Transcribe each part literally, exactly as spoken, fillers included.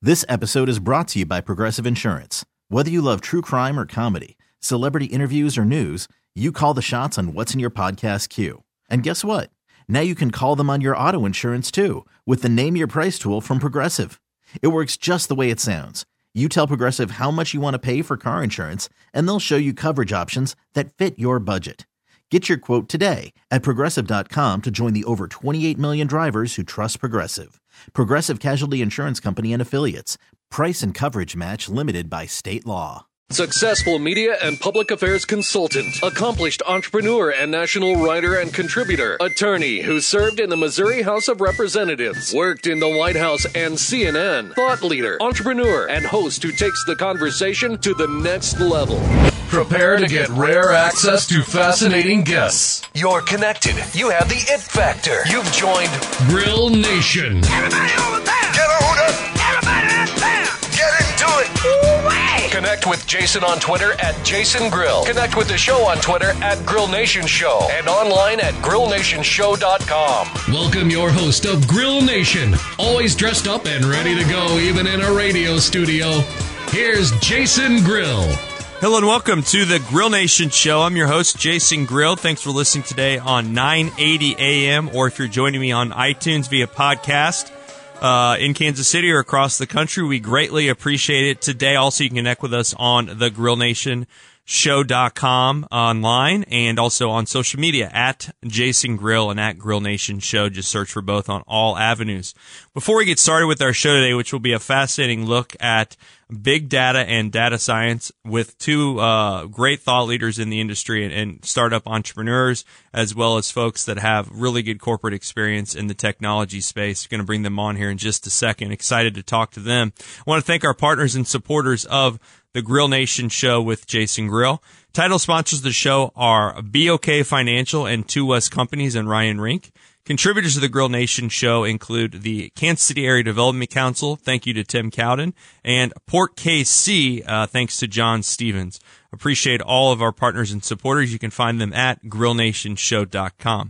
This episode is brought to you by Progressive Insurance. Whether you love true crime or comedy, celebrity interviews or news, you call the shots on what's in your podcast queue. And guess what? Now you can call them on your auto insurance too with the Name Your Price tool from Progressive. It works just the way it sounds. You tell Progressive how much you want to pay for car insurance, and they'll show you coverage options that fit your budget. Get your quote today at Progressive dot com to join the over twenty-eight million drivers who trust Progressive. Progressive Casualty Insurance Company and Affiliates. Price and coverage match limited by state law. Successful media and public affairs consultant, accomplished entrepreneur and national writer and contributor, attorney who served in the Missouri House of Representatives, worked in the White House and C N N, thought leader, entrepreneur, and host who takes the conversation to the next level. Prepare to get rare access to fascinating guests. You're connected. You have the it factor. You've joined Grill Nation. Everybody over there! Get a hoot up! Everybody out there! Get into it! Ooh-wee! Connect with Jason on Twitter at Jason Grill. Connect with the show on Twitter at Grill Nation Show and online at grill nation show dot com. Welcome your host of Grill Nation, always dressed up and ready to go even in a radio studio. Here's Jason Grill. Hello and welcome to the Grill Nation Show. I'm your host, Jason Grill. Thanks for listening today on nine eighty A M, or if you're joining me on iTunes via podcast uh, in Kansas City or across the country, we greatly appreciate it. Today, also, you can connect with us on the grill nation show dot com online and also on social media at Jason Grill and at Grill Nation Show. Just search for both on all avenues. Before we get started with our show today, which will be a fascinating look at big data and data science with two uh, great thought leaders in the industry and, and startup entrepreneurs, as well as folks that have really good corporate experience in the technology space. Going to bring them on here in just a second. Excited to talk to them. I want to thank our partners and supporters of the Grill Nation Show with Jason Grill. Title sponsors of the show are B O K Financial and Two West Companies and Ryan Rink. Contributors to the Grill Nation Show include the Kansas City Area Development Council, thank you to Tim Cowden, and Port K C, uh, thanks to John Stevens. Appreciate all of our partners and supporters. You can find them at grill nation show dot com.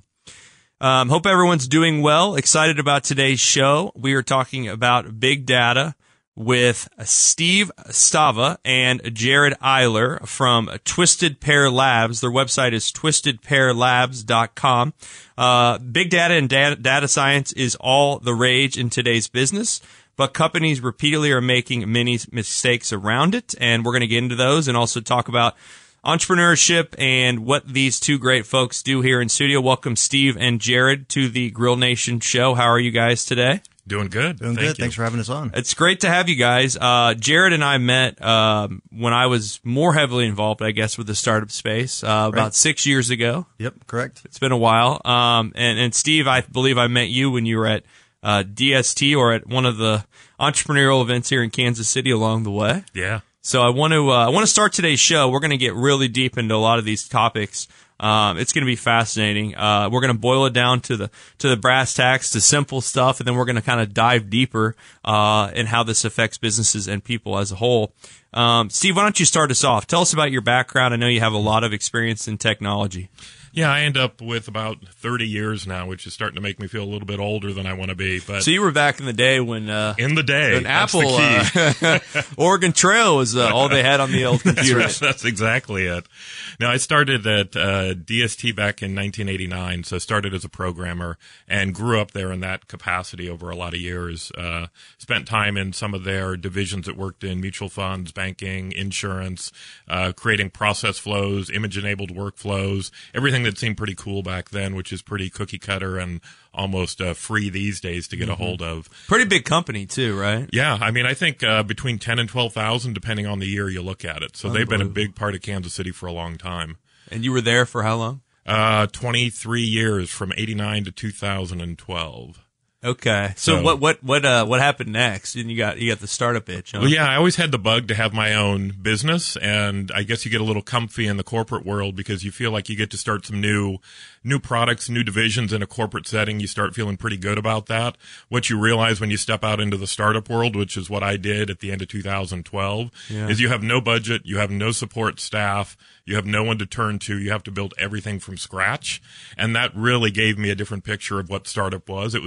Um, hope everyone's doing well. Excited about today's show. We are talking about big data with Steve Stava and Jared Eiler from Twisted Pair Labs. Their website is twisted pair labs dot com. Uh, big data and data, data science is all the rage in today's business, but companies repeatedly are making many mistakes around it, and we're going to get into those and also talk about entrepreneurship and what these two great folks do here in studio. Welcome, Steve and Jared, to the Grill Nation Show. How are you guys today? Doing good. Doing Thank good. you. Thanks for having us on. It's great to have you guys. Uh, Jared and I met um, when I was more heavily involved, I guess, with the startup space uh, Right. about six years ago. Yep, correct. It's been a while. Um, and, and Steve, I believe I met you when you were at uh, D S T or at one of the entrepreneurial events here in Kansas City along the way. Yeah. So I want to uh, I want to start today's show. We're going to get really deep into a lot of these topics. Um, it's going to be fascinating. Uh, we're going to boil it down to the to the brass tacks, to simple stuff, and then we're going to kind of dive deeper uh, in how this affects businesses and people as a whole. Um, Steve, why don't you start us off? Tell us about your background. I know you have a lot of experience in technology. Yeah, I end up with about thirty years now, which is starting to make me feel a little bit older than I want to be. But So you were back in the day when uh, in the day, when that's Apple the key. uh, Oregon Trail was uh, all they had on the old computer. That's, right. That's exactly it. Now, I started at uh, D S T back in nineteen eighty-nine, so I started as a programmer and grew up there in that capacity over a lot of years. Uh, spent time in some of their divisions that worked in mutual funds, banking, insurance, uh, creating process flows, image-enabled workflows, everything that seemed pretty cool back then, which is pretty cookie cutter and almost uh, free these days to get mm-hmm. a hold of. Pretty big company too, right? Yeah, I mean, I think uh, between ten and twelve thousand, depending on the year you look at it. So they've been a big part of Kansas City for a long time. And you were there for how long? Uh, twenty-three years, from eighty-nine to two thousand twelve. Okay. So, So- what what what uh what happened next? And you got you got the startup itch, huh? Well, yeah, I always had the bug to have my own business, and I guess you get a little comfy in the corporate world because you feel like you get to start some new new products, new divisions in a corporate setting. You start feeling pretty good about that. What you realize when you step out into the startup world, which is what I did at the end of two thousand twelve, Yeah. is you have no budget, you have no support staff, you have no one to turn to, you have to build everything from scratch. And that really gave me a different picture of what startup was. It was still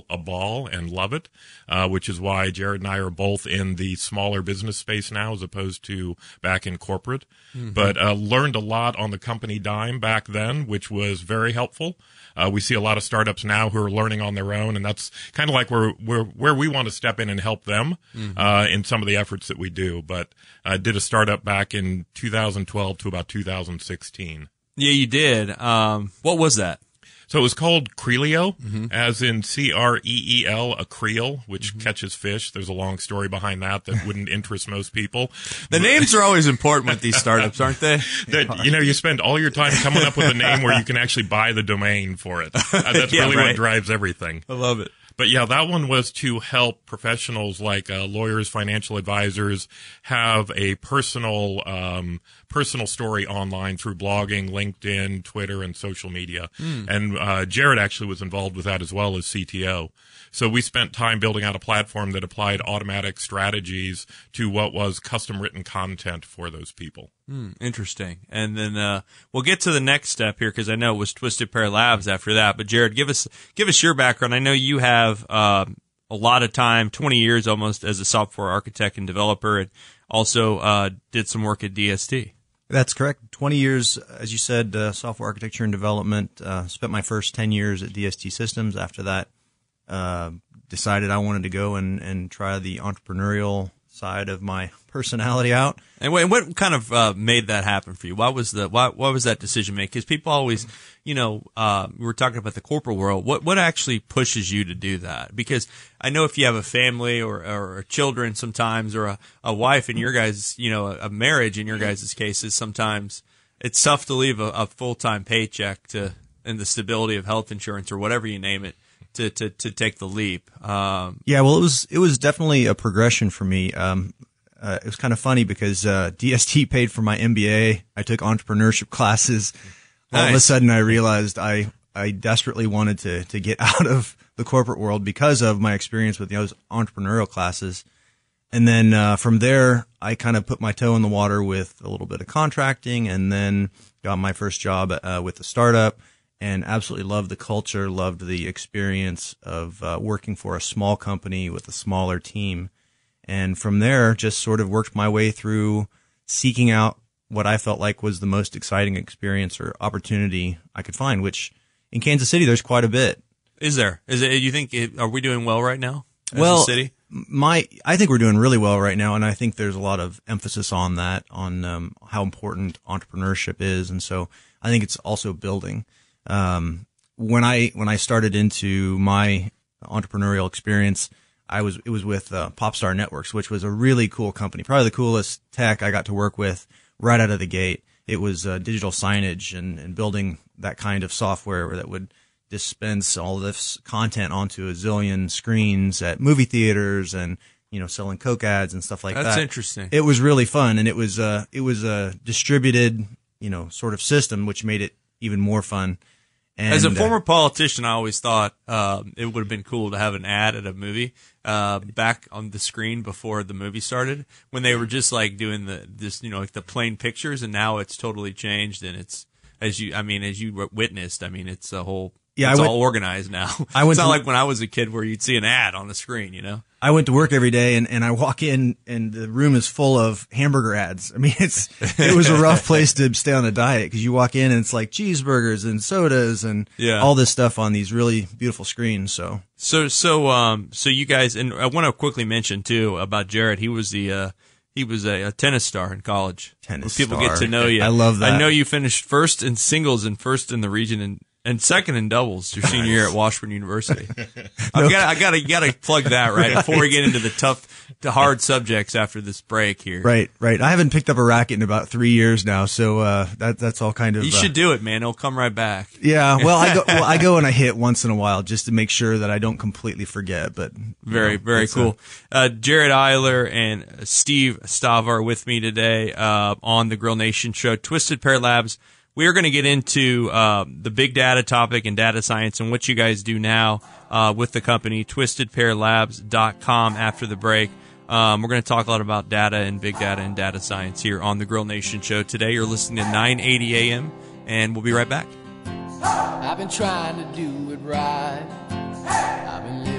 a ball and love it, uh, which is why Jared and I are both in the smaller business space now as opposed to back in corporate. Mm-hmm. But uh, learned a lot on the company dime back then, which was very helpful. Uh, we see a lot of startups now who are learning on their own, and that's kind of like where, where, where we want to step in and help them mm-hmm. uh, in some of the efforts that we do. But I did a startup back in two thousand twelve to about two thousand sixteen. Yeah, you did. Um, what was that? So it was called Creelio, mm-hmm. as in C R E E L, a creel, which mm-hmm. catches fish. There's a long story behind that that wouldn't interest most people. The names are always important with these startups, aren't they? That, you know, you spend all your time coming up with a name where you can actually buy the domain for it. Uh, that's yeah, really right. what drives everything. I love it. But yeah, that one was to help professionals like uh, lawyers, financial advisors have a personal um, personal story online through blogging, LinkedIn, Twitter, and social media. Mm. And uh, Jared actually was involved with that as well as C T O. So we spent time building out a platform that applied automatic strategies to what was custom written content for those people. Mm, interesting. And then uh, we'll get to the next step here because I know it was Twisted Pair Labs after that. But Jared, give us give us your background. I know you have uh, a lot of time, twenty years almost, as a software architect and developer, and also uh, did some work at D S T. That's correct. twenty years, as you said, uh, software architecture and development. Uh, spent my first ten years at D S T Systems. After that, uh, decided I wanted to go and, and try the entrepreneurial side of my personality out. And what, what kind of uh, made that happen for you? What was the what, what was that decision made? Because people always, you know, uh, we were talking about the corporate world. What what actually pushes you to do that? Because I know if you have a family or or children sometimes, or a, a wife in your guys, you know, a, a marriage in your guys' cases, sometimes it's tough to leave a, a full time paycheck to and the stability of health insurance or whatever you name it. To, to, to take the leap. Um, yeah, well, it was, it was definitely a progression for me. Um, uh, it was kind of funny because, uh, D S T paid for my M B A. I took entrepreneurship classes. All nice. Of a sudden I realized I, I desperately wanted to, to get out of the corporate world because of my experience with those entrepreneurial classes. And then, uh, from there, I kind of put my toe in the water with a little bit of contracting and then got my first job, uh, with a startup. And absolutely loved the culture, loved the experience of uh, working for a small company with a smaller team. And from there, just sort of worked my way through seeking out what I felt like was the most exciting experience or opportunity I could find, which in Kansas City, there's quite a bit. Is there? Is it? You think, it, are we doing well right now as well, a city? My, I think we're doing really well right now, and I think there's a lot of emphasis on that, on um, how important entrepreneurship is. And so I think it's also building. Um, when I, when I started into my entrepreneurial experience, I was, it was with, uh, Popstar Networks, which was a really cool company, probably the coolest tech I got to work with right out of the gate. It was, uh, digital signage and, and building that kind of software that would dispense all this content onto a zillion screens at movie theaters and, you know, selling Coke ads and stuff like That's that. That's interesting. It was really fun, and it was, uh, it was a distributed, you know, sort of system, which made it even more fun. And, As a former uh, politician, I always thought uh, it would have been cool to have an ad at a movie uh, back on the screen before the movie started, when they were just like doing the this, you know, like the plain pictures, and now it's totally changed, and it's as you, I mean, as you witnessed, I mean, it's a whole, yeah, it's went, all organized now. I went it's not to, like when I was a kid where you'd see an ad on the screen, you know. I went to work every day, and, and I walk in, and the room is full of hamburger ads. I mean, it's it was a rough place to stay on a diet because you walk in and it's like cheeseburgers and sodas and yeah. all this stuff on these really beautiful screens. So, so, so, um, so you guys, and I want to quickly mention too about Jared. He was the uh, he was a, a tennis star in college. Tennis people star. get to know you. I love that. I know you finished first in singles and first in the region and. And second in doubles your senior year at Washburn University. I've got, I got to, got to plug that right before we get into the tough, the hard subjects after this break here. Right, right. I haven't picked up a racket in about three years now, so uh, that that's all kind of. You should uh, do it, man. It'll come right back. Yeah, well, I go, well, I go and I hit once in a while just to make sure that I don't completely forget. But very, you know, very cool. Uh, Jared Eiler and Steve Stav are with me today uh, on the Grill Nation show. Twisted Pair Labs. We are going to get into uh, the big data topic and data science and what you guys do now uh, with the company, twisted pair labs dot com, after the break. Um, we're going to talk a lot about data and big data and data science here on the Grill Nation show today. You're listening to nine eighty A M, and we'll be right back. I've been trying to do it right. I've been living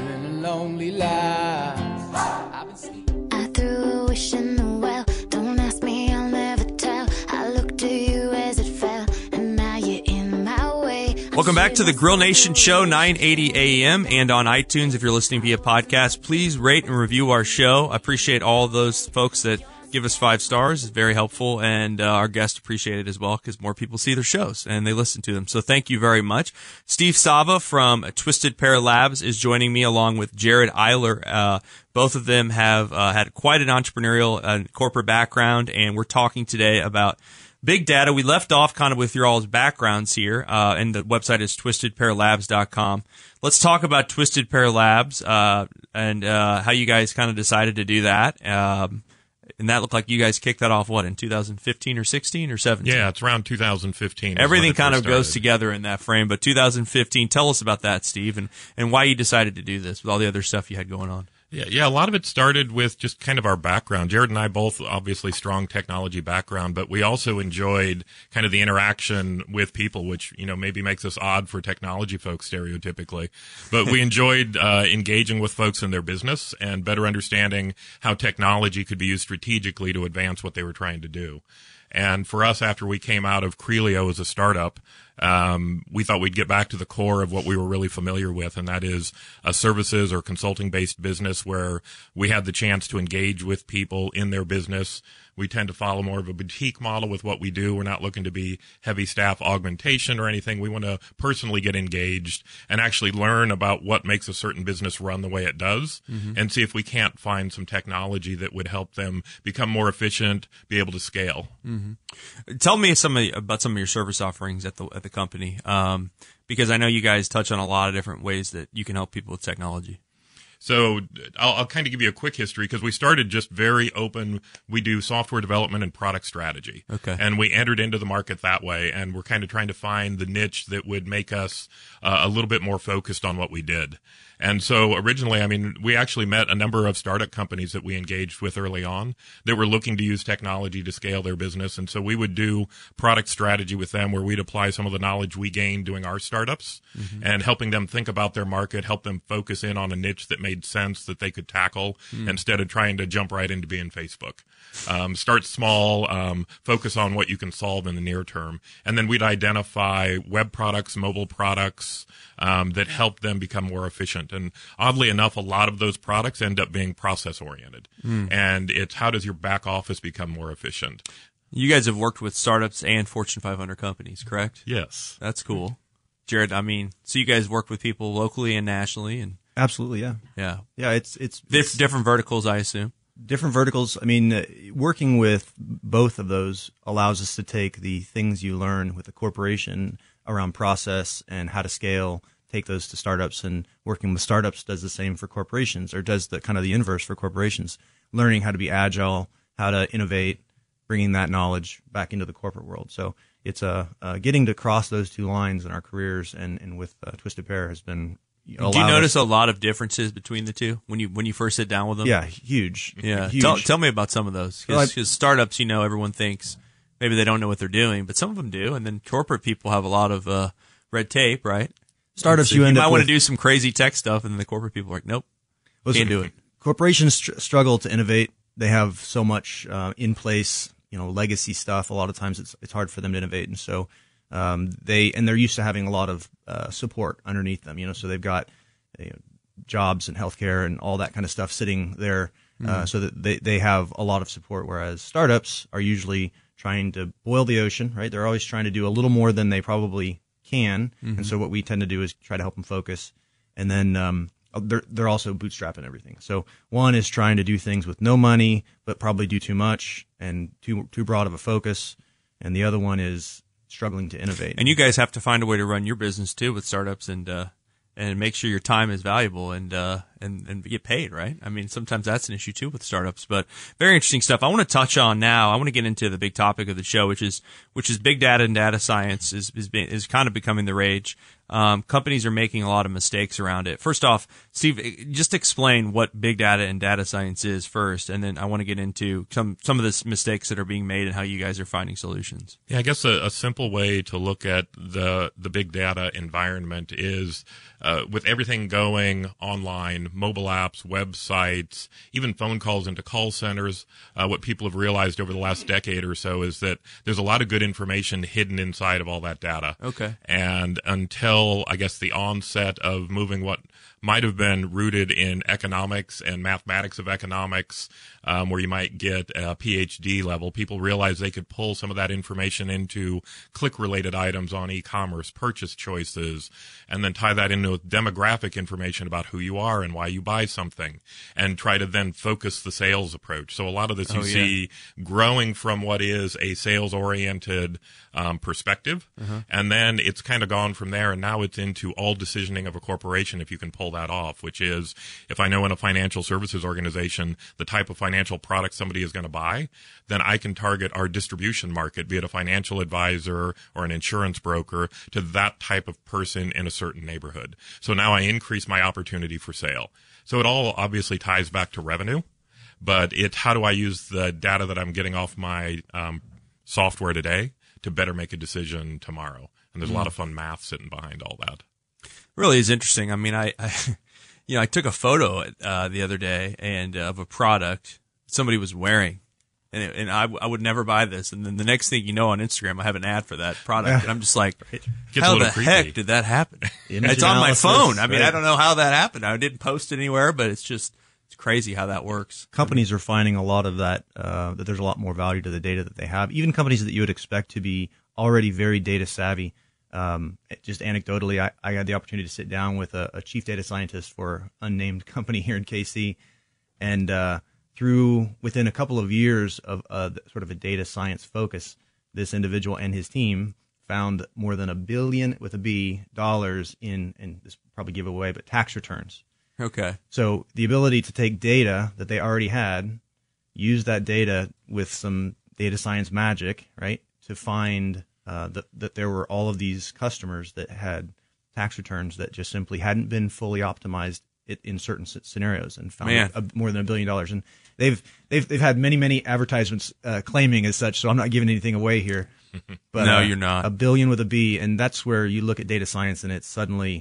lonely life. I've been sleeping. I threw a wish in the well. Don't ask me, I'll never tell. I looked to you as it fell, and now you're in my way. Welcome back to the Grill Nation Show, nine eighty A M, and on iTunes if you're listening via podcast. Please rate and review our show. I appreciate all those folks that give us five stars. It's very helpful, and uh, our guests appreciate it as well because more people see their shows and they listen to them. So thank you very much. Steve Sava from Twisted Pair Labs is joining me along with Jared Eiler. Uh, both of them have uh, had quite an entrepreneurial and uh, corporate background, and we're talking today about big data. We left off kind of with your all's backgrounds here, uh, and the website is twisted pair labs dot com. Let's talk about Twisted Pair Labs uh, and uh, how you guys kind of decided to do that. Um, And that looked like you guys kicked that off, what, in two thousand fifteen or sixteen or seventeen? Yeah, it's around two thousand fifteen. Everything kind of goes together in that frame. But two thousand fifteen, tell us about that, Steve, and, and why you decided to do this with all the other stuff you had going on. Yeah, yeah, a lot of it started with just kind of our background. Jared and I both obviously strong technology background, but we also enjoyed kind of the interaction with people, which, you know, maybe makes us odd for technology folks stereotypically. But we enjoyed uh, engaging with folks in their business and better understanding how technology could be used strategically to advance what they were trying to do. And for us, after we came out of Crelio as a startup, um, we thought we'd get back to the core of what we were really familiar with, and that is a services or consulting-based business where we had the chance to engage with people in their business. We tend to follow more of a boutique model with what we do. We're not looking to be heavy staff augmentation or anything. We want to personally get engaged and actually learn about what makes a certain business run the way it does, mm-hmm. and see if we can't find some technology that would help them become more efficient, be able to scale. Mm-hmm. Tell me some of, about some of your service offerings at the at the company, um, because I know you guys touch on a lot of different ways that you can help people with technology. So I'll, I'll kind of give you a quick history because we started just very open. We do software development and product strategy. Okay. And we entered into the market that way, and we're kind of trying to find the niche that would make us uh, a little bit more focused on what we did. And so originally, I mean, we actually met a number of startup companies that we engaged with early on that were looking to use technology to scale their business. And so we would do product strategy with them where we'd apply some of the knowledge we gained doing our startups, mm-hmm. and helping them think about their market, help them focus in on a niche that made sense that they could tackle, mm. instead of trying to jump right into being Facebook. Um, start small, um, focus on what you can solve in the near term. And then we'd identify web products, mobile products, um, that help them become more efficient. And oddly enough, a lot of those products end up being process oriented. Mm. And it's how does your back office become more efficient? You guys have worked with startups and Fortune five hundred companies, correct? Yes. That's cool. Jared, I mean, so you guys work with people locally and nationally, and absolutely, yeah. Yeah. Yeah, it's it's, it's different verticals, I assume. Different verticals. I mean, uh, working with both of those allows us to take the things you learn with a corporation around process and how to scale, take those to startups, and working with startups does the same for corporations, or does the kind of the inverse for corporations, learning how to be agile, how to innovate, bringing that knowledge back into the corporate world. So it's uh, uh, getting to cross those two lines in our careers, and, and with uh, Twisted Pair has been. Do you notice a lot of differences between the two when you when you first sit down with them? Yeah, huge. Yeah, huge. Tell, tell me about some of those. Because well, startups, you know, everyone thinks maybe they don't know what they're doing, but some of them do. And then corporate people have a lot of uh, red tape, right? Startups, so you, you end might up want with, to do some crazy tech stuff, and then the corporate people are like, nope, well, can't so do it. Corporations str- struggle to innovate. They have so much uh, in place, you know, legacy stuff. A lot of times, it's it's hard for them to innovate, and so um, they and they're used to having a lot of uh, support underneath them. You know, so they've got you know, jobs and healthcare and all that kind of stuff sitting there, uh, mm-hmm. so that they, they have a lot of support, whereas startups are usually trying to boil the ocean, right? They're always trying to do a little more than they probably can, mm-hmm. and so what we tend to do is try to help them focus, and then um, they're, they're also bootstrapping everything. So one is trying to do things with no money, but probably do too much and too too broad of a focus, and the other one is struggling to innovate. And you guys have to find a way to run your business too with startups, and uh and make sure your time is valuable, and uh and and get paid, right? I mean, sometimes that's an issue too with startups, but very interesting stuff. I want to touch on now. I want to get into the big topic of the show, which is which is big data and data science is is is kind of becoming the rage. Um, companies are making a lot of mistakes around it. First off, Steve, just explain what big data and data science is first, and then I want to get into some some of the mistakes that are being made and how you guys are finding solutions. Yeah, I guess a, a simple way to look at the the big data environment is uh, with everything going online, mobile apps, websites, even phone calls into call centers. Uh, what people have realized over the last decade or so is that there's a lot of good information hidden inside of all that data. Okay. And until I guess the onset of moving what might have been rooted in economics and mathematics of economics, um, where you might get a P H D level, people realized they could pull some of that information into click-related items on e-commerce, purchase choices, and then tie that into demographic information about who you are and why you buy something, and try to then focus the sales approach. So a lot of this you oh, yeah. see growing from what is a sales-oriented um, perspective, uh-huh. and then it's kind of gone from there, and now it's into all decisioning of a corporation if you can pull that off, which is if I know in a financial services organization the type of financial product somebody is going to buy, then I can target our distribution market, be it a financial advisor or an insurance broker, to that type of person in a certain neighborhood. So now I increase my opportunity for sale. So it all obviously ties back to revenue, but it's how do I use the data that I'm getting off my um, software today to better make a decision tomorrow. And there's mm. a lot of fun math sitting behind all that. Really is interesting. I mean, I, I you know, I took a photo uh, the other day and uh, of a product somebody was wearing, and it, and I, I would never buy this. And then the next thing you know, on Instagram, I have an ad for that product, and I'm just like, how the creepy. heck did that happen? It's on my phone. I mean, right. I don't know how that happened. I didn't post it anywhere, but it's just it's crazy how that works. Companies are finding a lot of that. Uh, that there's a lot more value to the data that they have. Even companies that you would expect to be already very data savvy. Um, just anecdotally, I, I had the opportunity to sit down with a, a chief data scientist for an unnamed company here in K C, and uh, through within a couple of years of uh, sort of a data science focus, this individual and his team found more than a billion with a B dollars in, and this will probably give away, but tax returns. Okay. So the ability to take data that they already had, use that data with some data science magic, right, to find Uh, that, that there were all of these customers that had tax returns that just simply hadn't been fully optimized it, in certain scenarios, and found a, more than a billion dollars. And they've they've they've had many many advertisements uh, claiming as such. So I'm not giving anything away here. But no, uh, you're not. A billion with a B, and that's where you look at data science, and it's suddenly,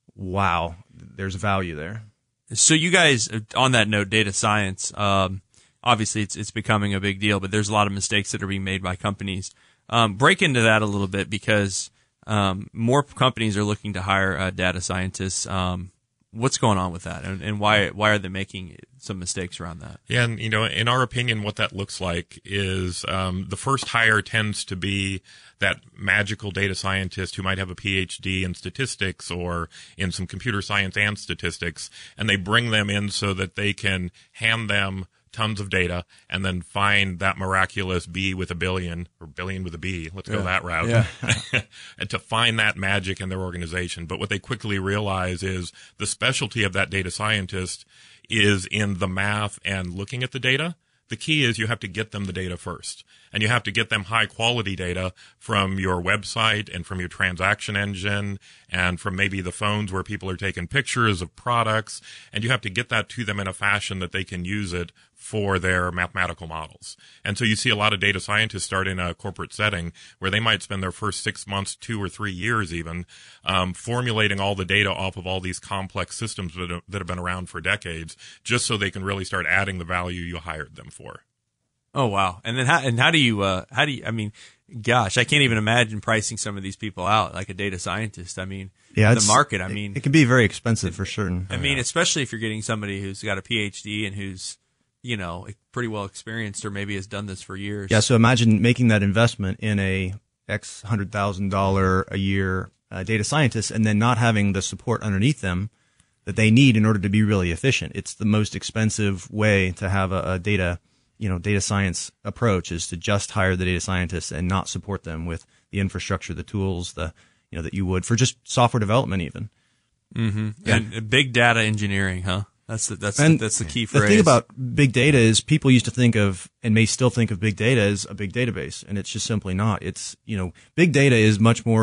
wow, there's value there. So you guys, on that note, data science, um, obviously it's it's becoming a big deal, but there's a lot of mistakes that are being made by companies. Um, break into that a little bit, because um, more companies are looking to hire uh, data scientists. Um, what's going on with that, and, and why why are they making some mistakes around that? Yeah, and you know, in our opinion, what that looks like is um, the first hire tends to be that magical data scientist who might have a P H D in statistics or in some computer science and statistics, and they bring them in so that they can hand them tons of data and then find that miraculous B with a billion, or billion with a B. Let's go yeah. that route. Yeah. And to find that magic in their organization. But what they quickly realize is the specialty of that data scientist is in the math and looking at the data. The key is you have to get them the data first, and you have to get them high quality data from your website and from your transaction engine and from maybe the phones where people are taking pictures of products, and you have to get that to them in a fashion that they can use it for their mathematical models. And so you see a lot of data scientists start in a corporate setting where they might spend their first six months, two or three years even, um, formulating all the data off of all these complex systems that have, that have been around for decades, just so they can really start adding the value you hired them for. Oh, wow. And then how, and how do you, uh, how do you, I mean, gosh, I can't even imagine pricing some of these people out like a data scientist. I mean, yeah, the market, I mean. It, it can be very expensive for certain. I mean, especially if you're getting somebody who's got a P H D and who's, you know, pretty well experienced or maybe has done this for years. Yeah, so imagine making that investment in a X hundred thousand dollar a year uh, data scientist and then not having the support underneath them that they need in order to be really efficient. It's the most expensive way to have a, a data, you know, data science approach, is to just hire the data scientists and not support them with the infrastructure, the tools, the, you know, that you would for just software development even. Mm-hmm. Yeah. And big data engineering, huh? That's the, that's and the, that's the key phrase. The thing about big data is people used to think of, and may still think of, big data as a big database, and it's just simply not. It's, you know, big data is much more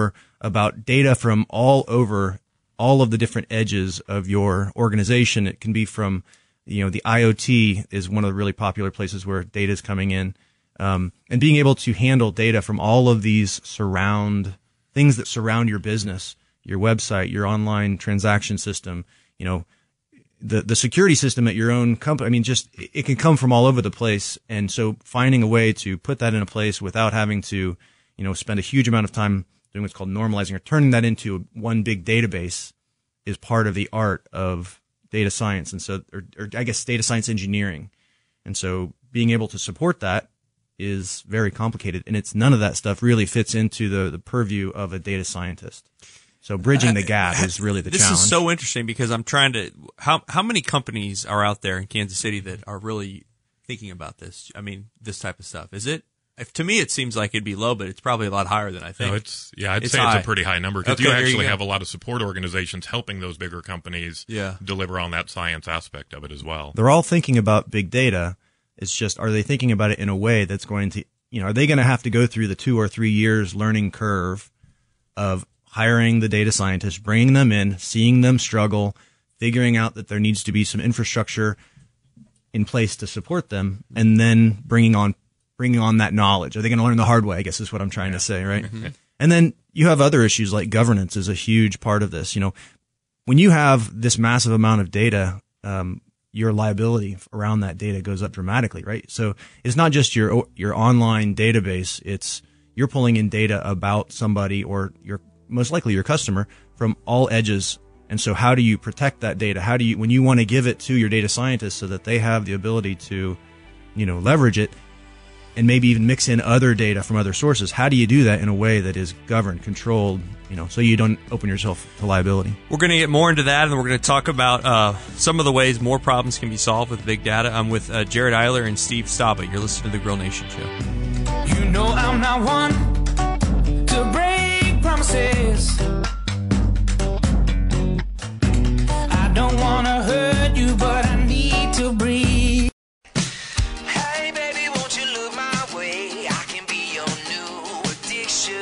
about data from all over, all of the different edges of your organization. It can be from, you know, the I O T is one of the really popular places where data is coming in, um, and being able to handle data from all of these surround things that surround your business, your website, your online transaction system, you know, the the security system at your own company. I mean, just it can come from all over the place, and so finding a way to put that in a place without having to, you know, spend a huge amount of time doing what's called normalizing or turning that into one big database is part of the art of data science, and so, or, or I guess data science engineering, and so being able to support that is very complicated, and it's none of that stuff really fits into the the purview of a data scientist. So bridging the gap is really the this challenge. This is so interesting because I'm trying to how how many companies are out there in Kansas City that are really thinking about this? I mean, this type of stuff. Is it? If, to me, it seems like it'd be low, but it's probably a lot higher than I think. No, it's yeah, I'd it's say high. It's a pretty high number because Okay, you there actually you have a lot of support organizations helping those bigger companies yeah. deliver on that science aspect of it as well. They're all thinking about big data. It's just, are they thinking about it in a way that's going to, you know, are they going to have to go through the two or three years learning curve of hiring the data scientists, bringing them in, seeing them struggle, figuring out that there needs to be some infrastructure in place to support them, and then bringing on bringing on that knowledge? Are they going to learn the hard way, I guess is what I'm trying yeah. to say, right? Mm-hmm. And then you have other issues like governance is a huge part of this. You know, when you have this massive amount of data, um, your liability around that data goes up dramatically, right? So it's not just your your online database. It's you're pulling in data about somebody or your most likely your customer from all edges. And so how do you protect that data? How do you, when you want to give it to your data scientists so that they have the ability to, you know, leverage it and maybe even mix in other data from other sources, how do you do that in a way that is governed, controlled, you know, so you don't open yourself to liability? We're going to get more into that, and we're going to talk about uh, some of the ways more problems can be solved with big data. I'm with uh, Jared Eiler and Steve Stava. You're listening to the Grill Nation Show. You know I'm not one to break promises. I don't want to hurt you, but I need to breathe. Hey, baby, won't you look my way? I can be your new addiction.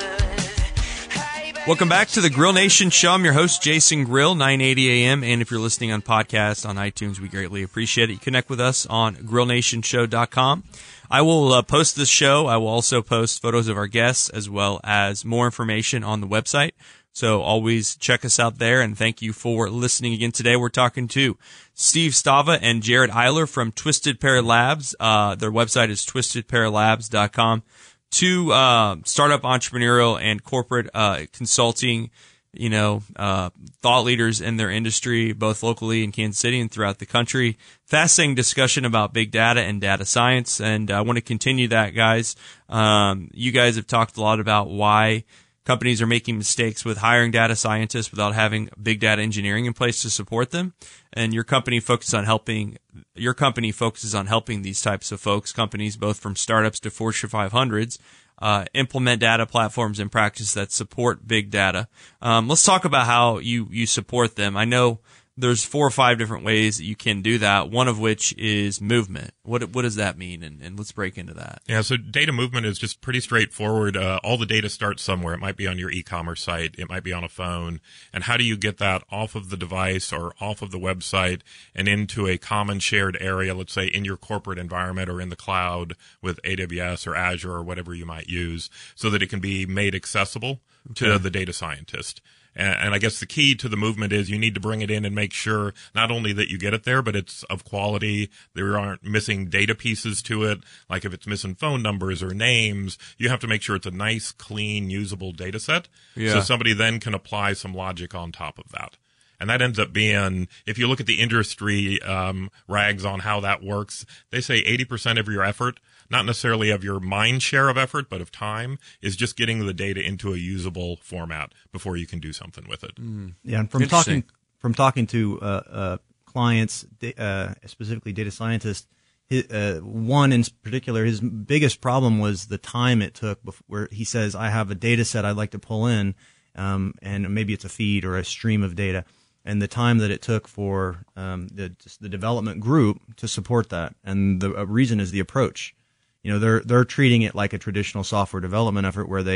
Hey, baby, welcome back to the Grill Nation Show. I'm your host, Jason Grill, nine eighty a.m. And if you're listening on podcast on iTunes, we greatly appreciate it. You connect with us on grill nation show dot com. I will uh, post this show. I will also post photos of our guests as well as more information on the website. So always check us out there, and thank you for listening again today. We're talking to Steve Stava and Jared Eiler from Twisted Pair Labs. Uh, their website is twisted pair labs dot com. Two uh, startup entrepreneurial and corporate uh, consulting, you know, uh, thought leaders in their industry, both locally in Kansas City and throughout the country. Fascinating discussion about big data and data science, and I want to continue that, guys. Um, you guys have talked a lot about why companies are making mistakes with hiring data scientists without having big data engineering in place to support them. And your company focuses on helping, your company focuses on helping these types of folks, companies both from startups to Fortune five hundreds, uh, implement data platforms and practice that support big data. Um, let's talk about how you, you support them. I know there's four or five different ways that you can do that, one of which is movement. What what does that mean? And, and let's break into that. Yeah, so data movement is just pretty straightforward. Uh, all the data starts somewhere. It might be on your e-commerce site. It might be on a phone. And how do you get that off of the device or off of the website and into a common shared area, let's say in your corporate environment or in the cloud with A W S or Azure or whatever you might use, so that it can be made accessible okay. to the data scientist. And I guess the key to the movement is you need to bring it in and make sure not only that you get it there, but it's of quality. There aren't missing data pieces to it. Like if it's missing phone numbers or names, you have to make sure it's a nice, clean, usable data set. Yeah. So somebody then can apply some logic on top of that. And that ends up being, if you look at the industry um, rags on how that works, they say eighty percent of your effort, not necessarily of your mind share of effort, but of time, is just getting the data into a usable format before you can do something with it. Mm. Yeah, and from talking from talking to uh, uh, clients, uh, specifically data scientists, his, uh, one in particular, his biggest problem was the time it took. Before, where he says, "I have a data set I'd like to pull in, um, and maybe it's a feed or a stream of data." And the time that it took for um, the just the development group to support that, and the uh, reason is the approach. You know, they're they're treating it like a traditional software development effort, where they,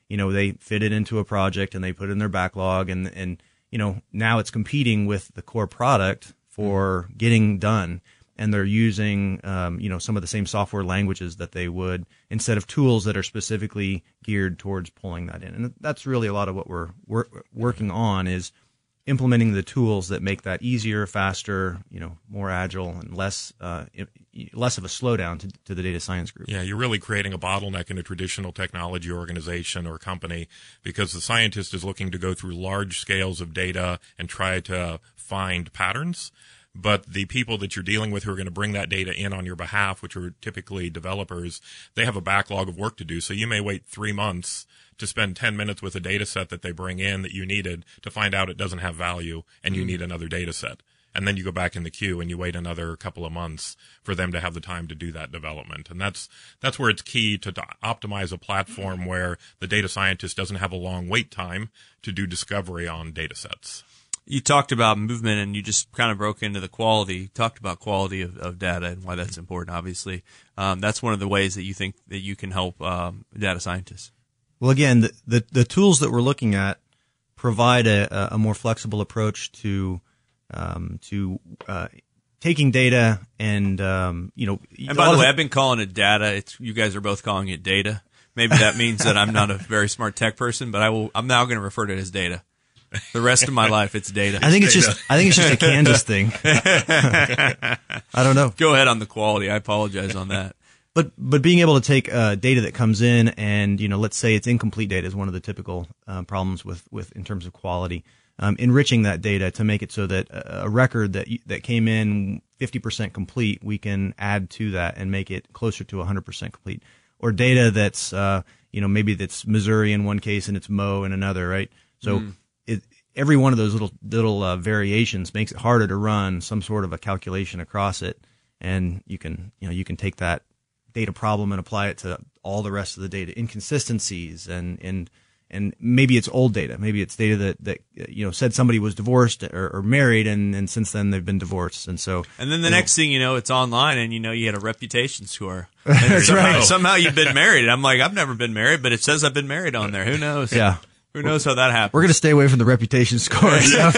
you know, they fit it into a project and they put it in their backlog, and and you know, now it's competing with the core product for getting done. And they're using, um, you know, some of the same software languages that they would instead of tools that are specifically geared towards pulling that in. And that's really a lot of what we're, we're working on is implementing the tools that make that easier, faster, you know, more agile, and less uh, less of a slowdown to, to the data science group. Yeah, you're really creating a bottleneck in a traditional technology organization or company because the scientist is looking to go through large scales of data and try to find patterns. But the people that you're dealing with who are going to bring that data in on your behalf, which are typically developers, they have a backlog of work to do. So you may wait three months to spend ten minutes with a data set that they bring in that you needed to find out it doesn't have value and you mm-hmm. need another data set. And then you go back in the queue and you wait another couple of months for them to have the time to do that development. And that's that's where it's key to, to optimize a platform where the data scientist doesn't have a long wait time to do discovery on data sets. You talked about movement, and you just kind of broke into the quality. You talked about quality of, of data and why that's important, obviously. Um, that's one of the ways that you think that you can help um, data scientists. Well, again, the, the, the tools that we're looking at provide a, a more flexible approach to um, to uh, taking data and, um, you know. And by the way, I've been calling it data. It's, you guys are both calling it data. Maybe that means that I'm not a very smart tech person, but I will, I'm now going to refer to it as data. The rest of my life, it's data. I think it's just. I think it's just a Kansas thing. I don't know. Go ahead on the quality. I apologize on that. But but being able to take uh, data that comes in, and you know, let's say it's incomplete data is one of the typical uh, problems with, with in terms of quality. Um, enriching that data to make it so that a record that that came in fifty percent complete, we can add to that and make it closer to one hundred percent complete. Or data that's uh, you know, maybe that's Missouri in one case and it's Mo in another, right? So. Mm. It, every one of those little little uh, variations makes it harder to run some sort of a calculation across it, and you can you know you can take that data problem and apply it to all the rest of the data inconsistencies, and and and maybe it's old data, maybe it's data that that you know said somebody was divorced or, or married, and, and since then they've been divorced, and so and then the next know, thing you know, it's online, and you know you had a reputation score. That's somehow, right. Somehow you've been married. I'm like, I've never been married, but it says I've been married on there. Who knows? Yeah. Who knows how that happens? We're going to stay away from the reputation score stuff.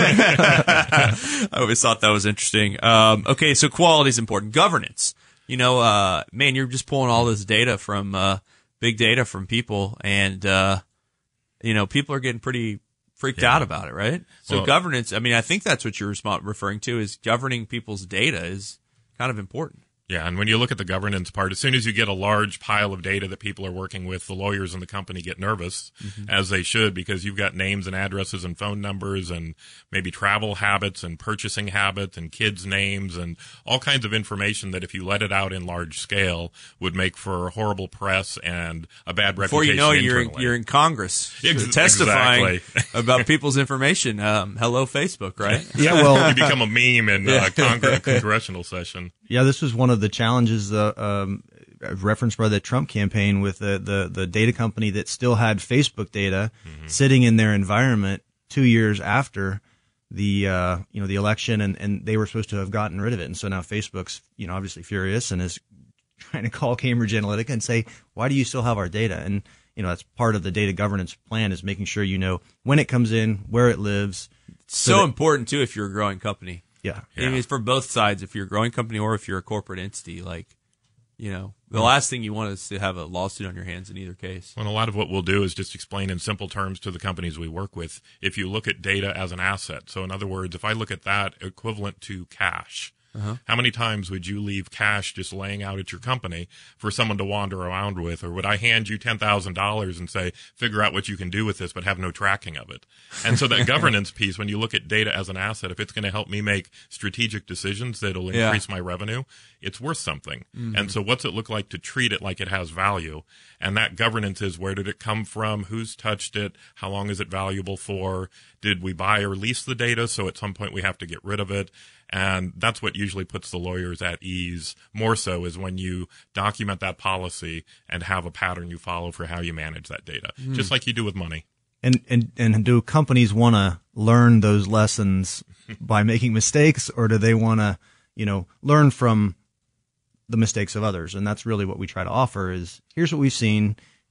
I always thought that was interesting. Um, okay, so quality is important. Governance. You know, uh, man, you're just pulling all this data from uh, big data from people, and uh, you know, people are getting pretty freaked yeah. out about it, right? So well, governance. I mean, I think that's what you're referring to is governing people's data is kind of important. Yeah, and when you look at the governance part, as soon as you get a large pile of data that people are working with, the lawyers in the company get nervous, mm-hmm. as they should, because you've got names and addresses and phone numbers and maybe travel habits and purchasing habits and kids' names and all kinds of information that if you let it out in large scale would make for horrible press and a bad Before reputation. Before you know it, internally. you're in, you're in Congress Ex- testifying exactly. about people's information. Um, hello, Facebook, right? Yeah, well, you become a meme in a uh, Congress congressional session. Yeah, this was one of the challenges uh, um, referenced by the Trump campaign with the, the, the data company that still had Facebook data mm-hmm. sitting in their environment two years after the uh, you know the election, and, and they were supposed to have gotten rid of it. And so now Facebook's you know obviously furious and is trying to call Cambridge Analytica and say, why do you still have our data? And you know that's part of the data governance plan is making sure you know when it comes in, where it lives. So, so that, important too if you're a growing company. Yeah. yeah. I mean, it's for both sides. If you're a growing company or if you're a corporate entity, like, you know, the mm-hmm. last thing you want is to have a lawsuit on your hands in either case. Well, a lot of what we'll do is just explain in simple terms to the companies we work with. If you look at data as an asset, so in other words, if I look at that equivalent to cash, uh-huh. how many times would you leave cash just laying out at your company for someone to wander around with? Or would I hand you ten thousand dollars and say, figure out what you can do with this, but have no tracking of it? And so that governance piece, when you look at data as an asset, if it's going to help me make strategic decisions that'll increase yeah. my revenue, it's worth something. Mm-hmm. And so what's it look like to treat it like it has value? And that governance is, where did it come from? Who's touched it? How long is it valuable for? Did we buy or lease the data? So at some point we have to get rid of it. And that's what usually puts the lawyers at ease more so, is when you document that policy and have a pattern you follow for how you manage that data, mm. just like you do with money. And, and, and do companies want to learn those lessons by making mistakes, or do they want to, you know, learn from the mistakes of others? And that's really what we try to offer is, here's what we've seen.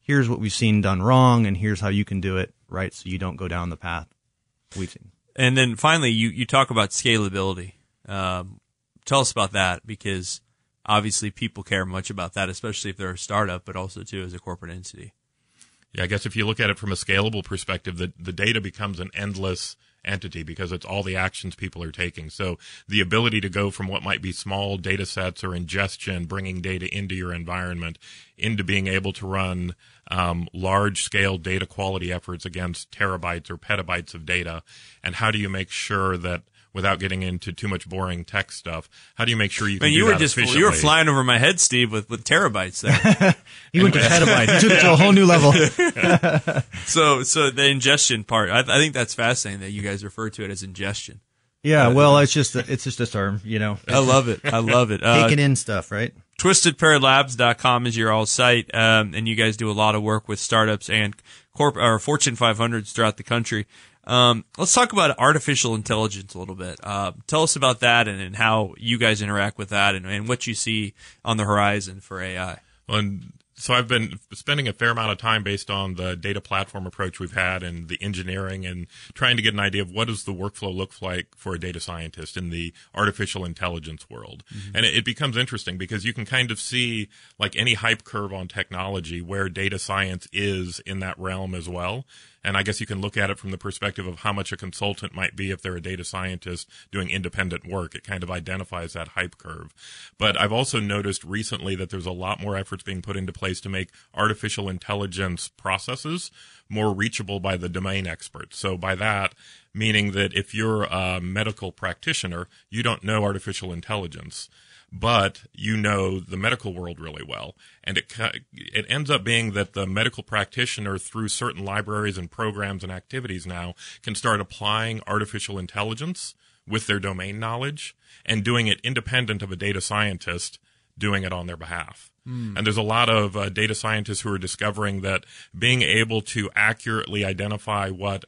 here's what we've seen done wrong, and here's how you can do it right so you don't go down the path we've seen. And then finally, you, you talk about scalability. Um, tell us about that, because obviously people care much about that, especially if they're a startup, but also, too, as a corporate entity. Yeah, I guess if you look at it from a scalable perspective, the, the data becomes an endless entity because it's all the actions people are taking. So the ability to go from what might be small data sets or ingestion, bringing data into your environment, into being able to run um, large-scale data quality efforts against terabytes or petabytes of data, and how do you make sure that, without getting into too much boring tech stuff, how do you make sure you can Man, do you were that just efficiently? you were flying over my head, Steve, with, with terabytes there. He went to petabyte. He took it to a whole new level. so, so the ingestion part, I, I think that's fascinating that you guys refer to it as ingestion. Yeah, well, it's just a, it's just a term, you know. I love it. I love it. Uh, Taking in stuff, right? twisted pair labs dot com is your all site, um, and you guys do a lot of work with startups and corp or Fortune five hundreds throughout the country. Um, let's talk about artificial intelligence a little bit. Uh, tell us about that and, and how you guys interact with that, and, and what you see on the horizon for A I. Well, and so I've been spending a fair amount of time based on the data platform approach we've had and the engineering, and trying to get an idea of what does the workflow look like for a data scientist in the artificial intelligence world. Mm-hmm. And it, it becomes interesting because you can kind of see, like any hype curve on technology, where data science is in that realm as well. And I guess you can look at it from the perspective of how much a consultant might be if they're a data scientist doing independent work. It kind of identifies that hype curve. But I've also noticed recently that there's a lot more efforts being put into place to make artificial intelligence processes more reachable by the domain experts. So by that, meaning that if you're a medical practitioner, you don't know artificial intelligence, but you know the medical world really well. And it it ends up being that the medical practitioner, through certain libraries and programs and activities now, can start applying artificial intelligence with their domain knowledge and doing it independent of a data scientist doing it on their behalf. Mm. And there's a lot of uh, data scientists who are discovering that being able to accurately identify what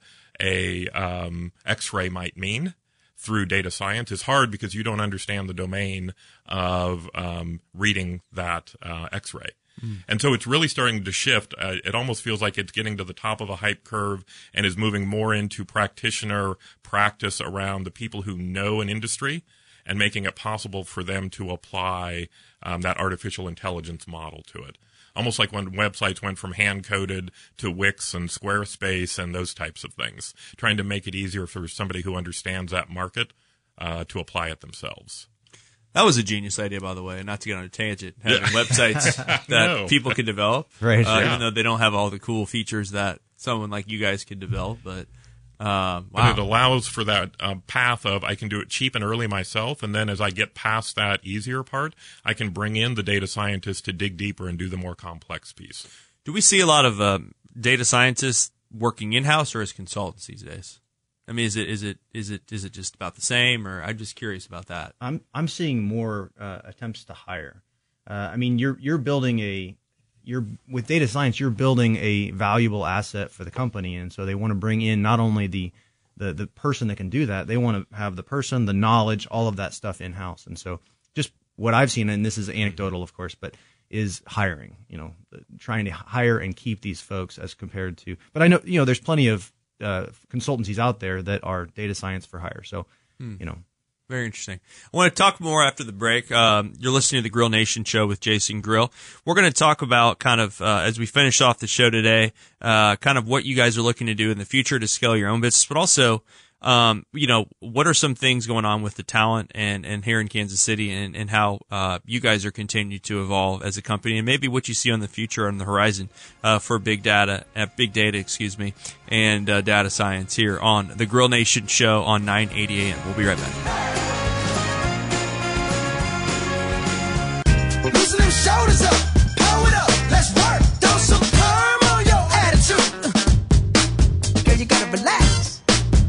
a um, X-ray might mean through data science is hard because you don't understand the domain of um, reading that uh, X-ray. Mm. And so it's really starting to shift. Uh, it almost feels like it's getting to the top of a hype curve and is moving more into practitioner practice around the people who know an industry and making it possible for them to apply um, that artificial intelligence model to it. Almost like when websites went from hand-coded to Wix and Squarespace and those types of things, trying to make it easier for somebody who understands that market uh, to apply it themselves. That was a genius idea, by the way, not to get on a tangent, having websites that No. people can develop, Right. uh, Yeah. even though they don't have all the cool features that someone like you guys could develop. But um, But wow. it allows for that uh, path of I can do it cheap and early myself, and then as I get past that easier part, I can bring in the data scientist to dig deeper and do the more complex piece. Do we see a lot of um, data scientists working in-house or as consultants these days? I mean, is it is it is it is it just about the same, or I'm just curious about that. I'm I'm seeing more uh, attempts to hire. Uh, I mean, you're you're building a you're with data science. You're building a valuable asset for the company, and so they want to bring in not only the the the person that can do that. They want to have the person, the knowledge, all of that stuff in house. And so, just what I've seen, and this is anecdotal, of course, but is hiring. You know, trying to hire and keep these folks as compared to. But I know you know there's plenty of uh, consultancies out there that are data science for hire. So, Hmm. you know. Very interesting. I want to talk more after the break. Um, you're listening to the Grill Nation show with Jason Grill. We're going to talk about kind of, uh, as we finish off the show today, uh, kind of what you guys are looking to do in the future to scale your own business, but also, um, you know, what are some things going on with the talent and, and here in Kansas City, and, and how, uh, you guys are continuing to evolve as a company, and maybe what you see on the future on the horizon, uh, for big data, uh, big data, excuse me, and, uh, data science here on the Grill Nation show on nine eighty A M. We'll be right back. Loosen them shoulders up, pull it up, let's work. Throw some perm on your attitude. Girl, you gotta relax.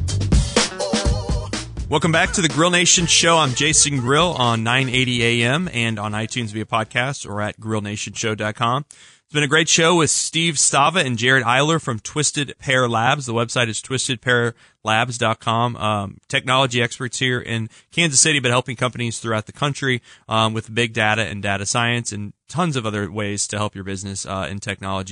Welcome back to the Grill Nation show. I'm Jason Grill on nine eighty A M and on iTunes via podcast or at grill nation show dot com. It's been a great show with Steve Stava and Jared Eiler from Twisted Pair Labs. The website is twisted pair labs dot com. Um, technology experts here in Kansas City, but helping companies throughout the country um, with big data and data science and tons of other ways to help your business uh, in technology.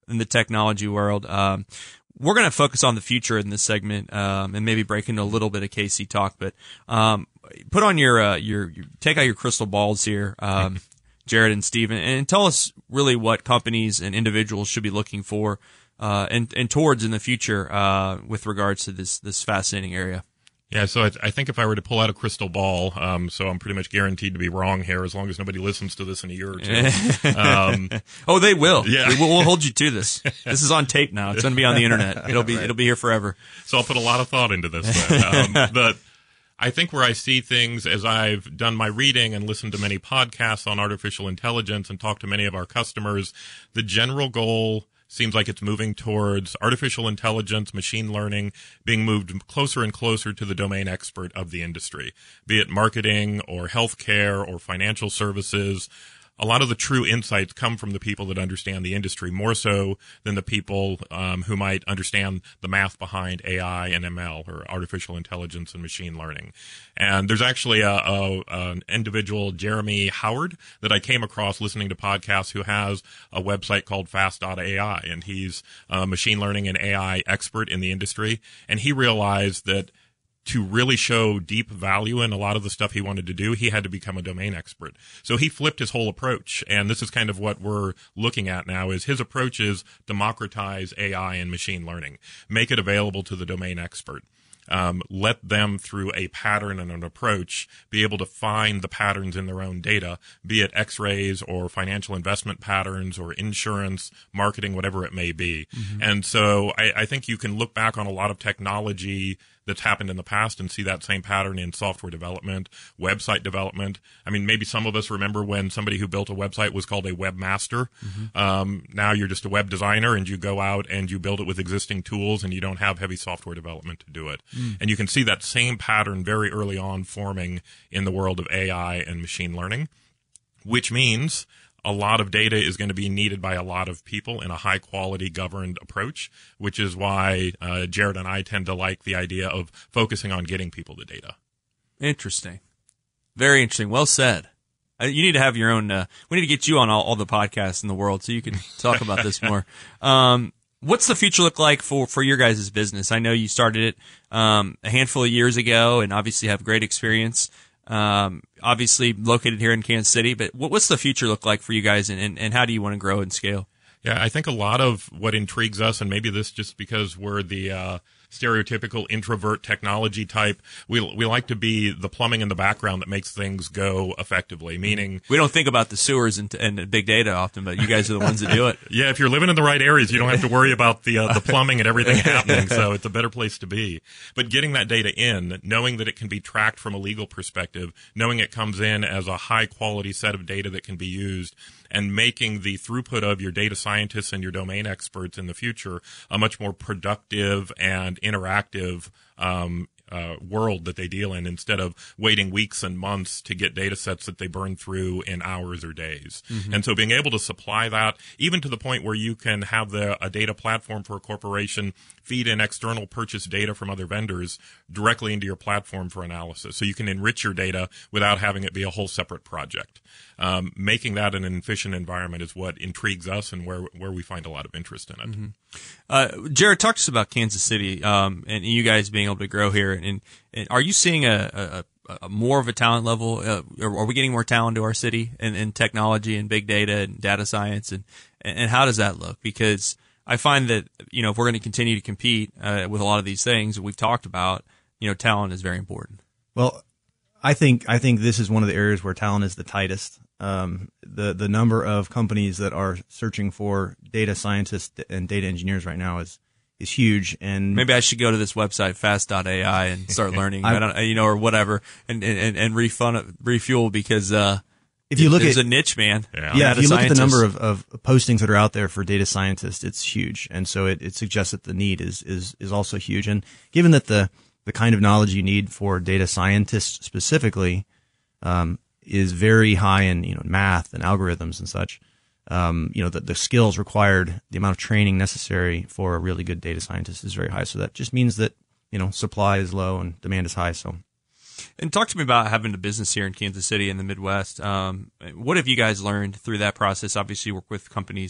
in the technology world. Um, we're going to focus on the future in this segment, um, and maybe break into a little bit of K C talk, but, um, put on your, uh, your, your, take out your crystal balls here, um, Jared and Steven, and tell us really what companies and individuals should be looking for, uh, and, and towards in the future, uh, with regards to this, this fascinating area. Yeah, so I, I think if I were to pull out a crystal ball, um, so I'm pretty much guaranteed to be wrong here as long as nobody listens to this in a year or two. um, oh, they will. Yeah. We'll, we'll hold you to this. This is on tape now. It's going to be on the internet. It'll be, right. it'll be here forever. So I'll put a lot of thought into this then. Um, but I think where I see things as I've done my reading and listened to many podcasts on artificial intelligence and talked to many of our customers, the general goal seems like it's moving towards artificial intelligence, machine learning, being moved closer and closer to the domain expert of the industry, be it marketing or healthcare or financial services. A lot of the true insights come from the people that understand the industry more so than the people um, who might understand the math behind A I and M L, or artificial intelligence and machine learning. And there's actually a, a an individual, Jeremy Howard, that I came across listening to podcasts, who has a website called fast dot A I, and he's a machine learning and A I expert in the industry. And he realized that to really show deep value in a lot of the stuff he wanted to do, he had to become a domain expert. So he flipped his whole approach, and this is kind of what we're looking at now, is his approach is democratize A I and machine learning, make it available to the domain expert. Um, let them, through a pattern and an approach, be able to find the patterns in their own data, be it x-rays or financial investment patterns or insurance, marketing, whatever it may be. Mm-hmm. And so I, I think you can look back on a lot of technology that's happened in the past and see that same pattern in software development, website development. I mean, maybe some of us remember when somebody who built a website was called a webmaster. Mm-hmm. Um, now you're just a web designer, and you go out and you build it with existing tools, and you don't have heavy software development to do it. Mm. And you can see that same pattern very early on forming in the world of A I and machine learning, which means a lot of data is going to be needed by a lot of people in a high-quality governed approach, which is why uh, Jared and I tend to like the idea of focusing on getting people the data. Interesting. Very interesting. Well said. Uh, you need to have your own uh, – we need to get you on all, all the podcasts in the world so you can talk about this more. Um, what's the future look like for, for your guys' business? I know you started it um, a handful of years ago and obviously have great experience. Um, obviously located here in Kansas City, but what, what's the future look like for you guys, and, and, and how do you want to grow and scale? Yeah, I think a lot of what intrigues us, and maybe this just because we're the uh, stereotypical introvert technology type, we we like to be the plumbing in the background that makes things go effectively, meaning... We don't think about the sewers and, and big data often, but you guys are the ones that do it. Yeah, if you're living in the right areas, you don't have to worry about the uh, the plumbing and everything happening, so it's a better place to be. But getting that data in, knowing that it can be tracked from a legal perspective, knowing it comes in as a high-quality set of data that can be used, and making the throughput of your data scientists and your domain experts in the future a much more productive and interactive um, uh, world that they deal in, instead of waiting weeks and months to get data sets that they burn through in hours or days. Mm-hmm. And so being able to supply that, even to the point where you can have the, a data platform for a corporation feed in external purchase data from other vendors directly into your platform for analysis. So you can enrich your data without having it be a whole separate project. Um, making that an efficient environment is what intrigues us and where where we find a lot of interest in it. Mm-hmm. Uh, Jared, talk to us about Kansas City um, and you guys being able to grow here. And, and are you seeing a, a, a more of a talent level? Uh, are we getting more talent to our city in, in technology and big data and data science? And, and how does that look? Because I find that, you know, if we're going to continue to compete uh, with a lot of these things that we've talked about, you know, talent is very important. Well, I think I think this is one of the areas where talent is the tightest. Um, the the number of companies that are searching for data scientists and data engineers right now is is huge. And maybe I should go to this website fast dot A I and start learning, I, I don't, you know, or whatever, and and and refund refuel because uh, if you look there's at a niche, man. Yeah, yeah if you look at the number of, of postings that are out there for data scientists, it's huge, and so it, it suggests that the need is is is also huge. And given that the the kind of knowledge you need for data scientists specifically um, is very high in, you know, math and algorithms and such. Um, you know, the, the skills required, the amount of training necessary for a really good data scientist is very high. So that just means that, you know, supply is low and demand is high. So, and talk to me about having a business here in Kansas City in the Midwest. Um, what have you guys learned through that process? Obviously, you work with companies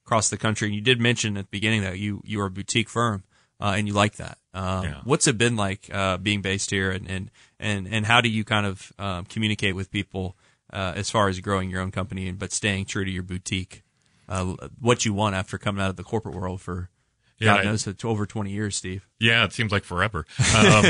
across the country. And you did mention at the beginning that you, you are a boutique firm, uh, and you like that. Um, Yeah. What's it been like, uh, being based here, and, and, and, and how do you kind of, um, communicate with people, uh, as far as growing your own company, and but staying true to your boutique, uh, what you want after coming out of the corporate world for, Yeah, God I- knows, it's over twenty years, Steve. Yeah, it seems like forever. Um,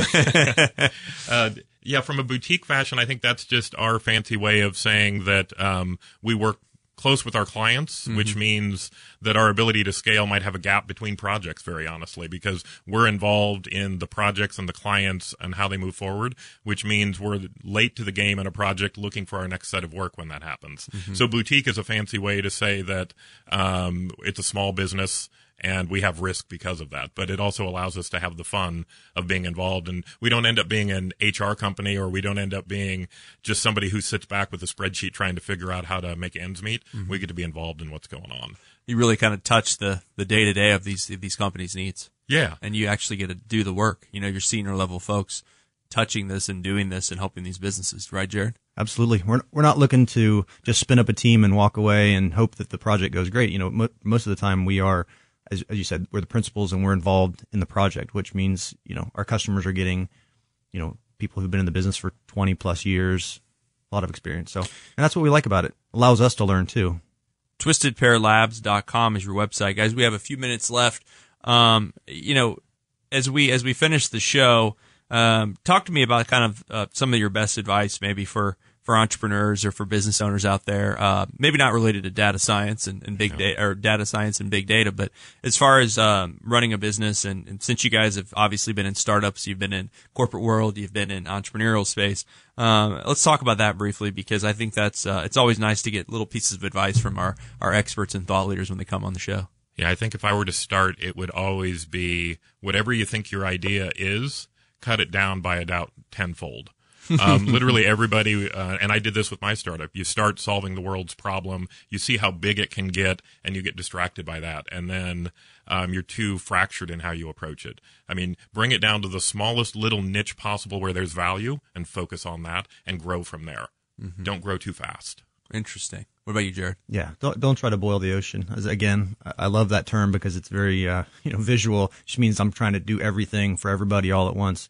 uh, yeah, from a boutique fashion, I think that's just our fancy way of saying that um, we work close with our clients, Mm-hmm. which means that our ability to scale might have a gap between projects, very honestly, because we're involved in the projects and the clients and how they move forward, which means we're late to the game in a project looking for our next set of work when that happens. Mm-hmm. So boutique is a fancy way to say that um, it's a small business, and we have risk because of that. But it also allows us to have the fun of being involved. And we don't end up being an H R company, or we don't end up being just somebody who sits back with a spreadsheet trying to figure out how to make ends meet. Mm-hmm. We get to be involved in what's going on. You really kind of touch the, the day-to-day of these of these companies' needs. Yeah. And you actually get to do the work. You know, your senior level folks touching this and doing this and helping these businesses. Right, Jared? Absolutely. We're we're not looking to just spin up a team and walk away and hope that the project goes great. You know, mo- most of the time we are, as, as you said, we're the principals and we're involved in the project, which means, you know, our customers are getting, you know, people who've been in the business for twenty plus years, a lot of experience. So, and that's what we like about it. Allows us to learn too. twisted pair labs dot com is your website. Guys, we have a few minutes left. Um, you know, as we as we finish the show, um, talk to me about kind of uh, some of your best advice maybe for, for entrepreneurs or for business owners out there, uh, maybe not related to data science and, and big Yeah. data or data science and big data, but as far as um, running a business, and, and since you guys have obviously been in startups, you've been in corporate world, you've been in entrepreneurial space. Um, let's talk about that briefly, because I think that's uh, it's always nice to get little pieces of advice from our, our experts and thought leaders when they come on the show. Yeah, I think if I were to start, it would always be whatever you think your idea is, cut it down by about tenfold. um, literally everybody, uh, and I did this with my startup. You start solving the world's problem, you see how big it can get, and you get distracted by that. And then um, you're too fractured in how you approach it. I mean, bring it down to the smallest little niche possible where there's value and focus on that and grow from there. Mm-hmm. Don't grow too fast. Interesting. What about you, Jared? Yeah, don't don't try to boil the ocean. As, again, I I love that term because it's very uh, you know visual. It just means I'm trying to do everything for everybody all at once.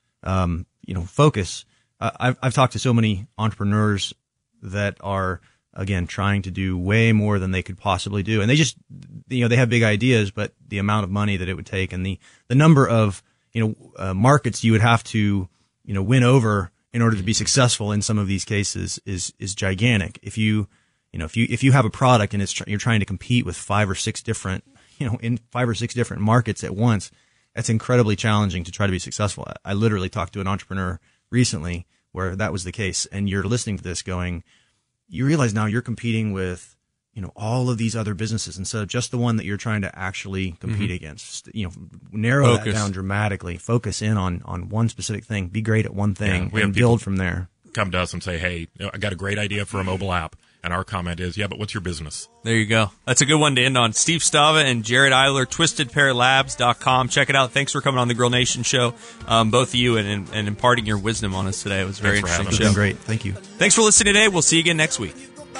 Um, you know, focus. Uh, I've I've talked to so many entrepreneurs that are again trying to do way more than they could possibly do, and they just you know they have big ideas, but the amount of money that it would take and the the number of you know uh, markets you would have to you know win over in order to be successful in some of these cases is is gigantic. If you you know if you if you have a product and it's tr- you're trying to compete with five or six different you know in five or six different markets at once, that's incredibly challenging to try to be successful. I, I literally talked to an entrepreneur recently where that was the case, and you're listening to this going, you realize now you're competing with you know all of these other businesses instead of just the one that you're trying to actually compete mm-hmm. against. You know, narrow Focus. that down dramatically. Focus in on on one specific thing. Be great at one thing, Yeah, we have and people build from there. Come to us and say, hey, you know, I got a great idea for a mobile app. And our comment is, yeah, but what's your business? There you go. That's a good one to end on. Steve Stava and Jared Eiler, twisted pair labs dot com. Check it out. Thanks for coming on the Grill Nation show, um, both of you, and, and, and imparting your wisdom on us today. It was a very Thanks for interesting having show. us. It's been great. Thank you. Thanks for listening today. We'll see you again next week.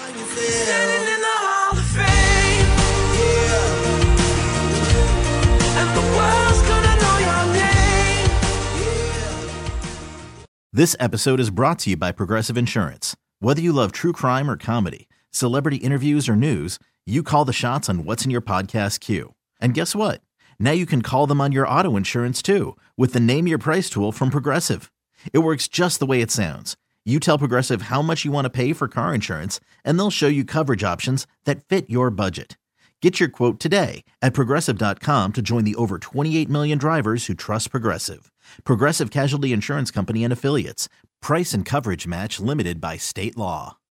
Standing in the Hall of Fame, and the world's gonna know your name. This episode is brought to you by Progressive Insurance. Whether you love true crime or comedy, celebrity interviews or news, you call the shots on what's in your podcast queue. And guess what? Now you can call them on your auto insurance too with the Name Your Price tool from Progressive. It works just the way it sounds. You tell Progressive how much you want to pay for car insurance, and they'll show you coverage options that fit your budget. Get your quote today at Progressive dot com to join the over twenty-eight million drivers who trust Progressive. Progressive Casualty Insurance Company and Affiliates. Price and coverage match limited by state law.